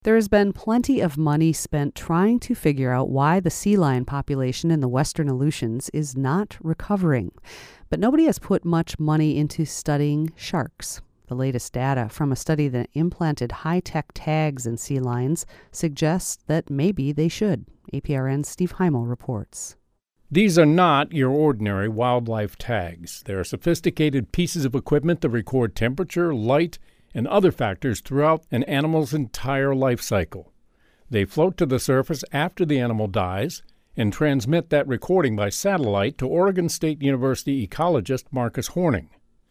There has been plenty of money spent trying to figure out why the sea lion population in the Western Aleutians is not recovering. But nobody has put much money into studying sharks. The latest data from a study that implanted high-tech tags in sea lions suggests that maybe they should. APRN's Steve Heimel reports. These are not your ordinary wildlife tags. They are sophisticated pieces of equipment that record temperature, light, and other factors throughout an animal's entire life cycle. They float to the surface after the animal dies and transmit that recording by satellite to Oregon State University ecologist Marcus Horning.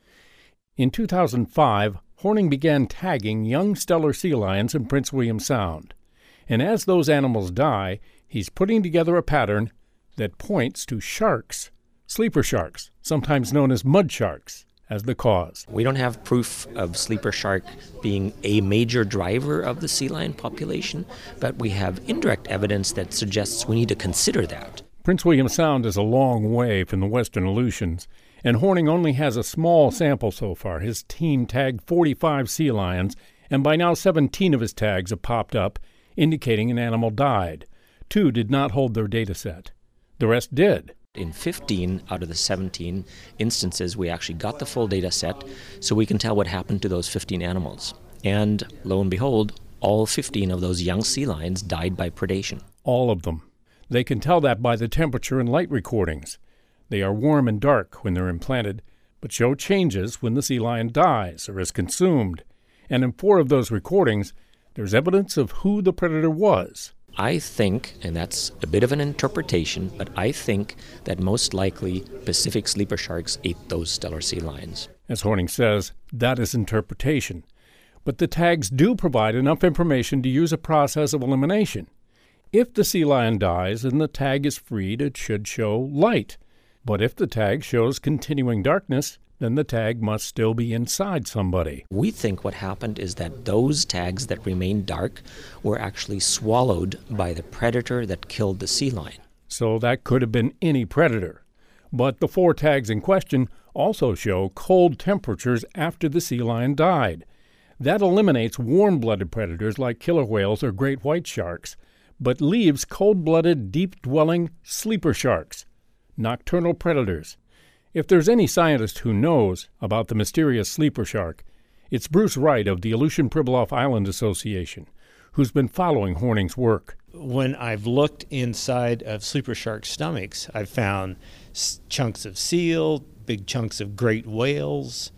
In 2005, Horning began tagging young Steller sea lions in Prince William Sound. And as those animals die, he's putting together a pattern that points to sharks, sleeper sharks, sometimes known as mud sharks, as the cause. We don't have proof of sleeper shark being a major driver of the sea lion population, but we have indirect evidence that suggests we need to consider that. Prince William Sound is a long way from the Western Aleutians, and Horning only has a small sample so far. His team tagged 45 sea lions, and by now 17 of his tags have popped up, indicating an animal died. 2 did not hold their data set. The rest did. In 15 out of the 17 instances, we actually got the full data set, so we can tell what happened to those 15 animals. And lo and behold, all 15 of those young sea lions died by predation. All of them. They can tell that by the temperature and light recordings. They are warm and dark when they're implanted, but show changes when the sea lion dies or is consumed. And in 4 of those recordings, there's evidence of who the predator was. I think, and that's a bit of an interpretation, but I think that most likely Pacific sleeper sharks ate those Steller sea lions. As Horning says, that is interpretation. But the tags do provide enough information to use a process of elimination. If the sea lion dies and the tag is freed, it should show light. But if the tag shows continuing darkness, then the tag must still be inside somebody. We think what happened is that those tags that remained dark were actually swallowed by the predator that killed the sea lion. So that could have been any predator. But the 4 tags in question also show cold temperatures after the sea lion died. That eliminates warm-blooded predators like killer whales or great white sharks, but leaves cold-blooded, deep-dwelling sleeper sharks, nocturnal predators. If there's any scientist who knows about the mysterious sleeper shark, it's Bruce Wright of the Aleutian-Pribilof Island Association, who's been following Horning's work. When I've looked inside of sleeper shark stomachs, I've found chunks of seal, big chunks of great whales,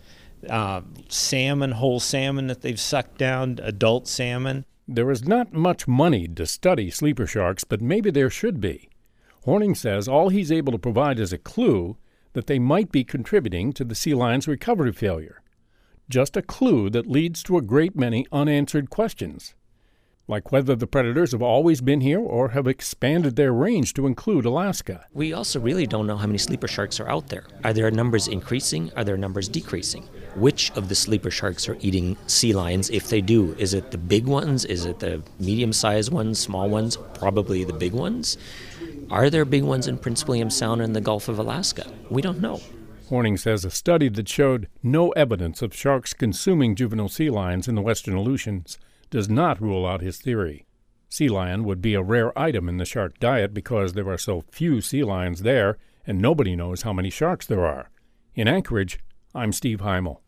salmon, whole salmon that they've sucked down, adult salmon. There is not much money to study sleeper sharks, but maybe there should be. Horning says all he's able to provide is a clue that they might be contributing to the sea lion's recovery failure. Just a clue that leads to a great many unanswered questions, like whether the predators have always been here or have expanded their range to include Alaska. We also really don't know how many sleeper sharks are out there. Are their numbers increasing? Are their numbers decreasing? Which of the sleeper sharks are eating sea lions? If they do, is it the big ones? Is it the medium-sized ones, small ones? Probably the big ones. Are there big ones in Prince William Sound and the Gulf of Alaska? We don't know. Horning says a study that showed no evidence of sharks consuming juvenile sea lions in the Western Aleutians does not rule out his theory. Sea lion would be a rare item in the shark diet because there are so few sea lions there and nobody knows how many sharks there are. In Anchorage, I'm Steve Heimel.